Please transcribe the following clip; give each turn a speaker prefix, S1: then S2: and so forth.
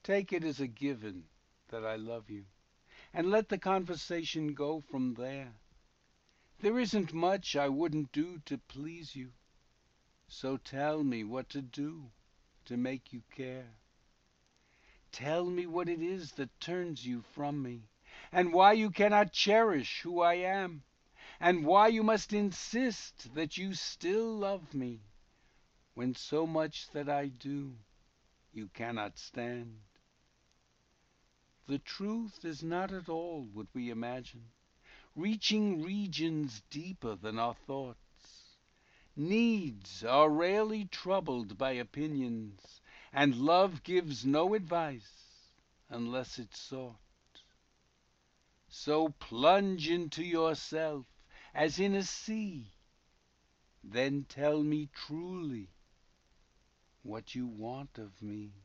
S1: Take it as a given that I love you, and let the conversation go from there. There isn't much I wouldn't do to please you, so tell me what to do to make you care. Tell me what it is that turns you from me, and why you cannot cherish who I am, and why you must insist that you still love me, when so much that I do you cannot stand. The truth is not at all what we imagine, reaching regions deeper than our thoughts. Needs are rarely troubled by opinions, and love gives no advice unless it's sought. So plunge into yourself as in a sea, then tell me truly what you want of me.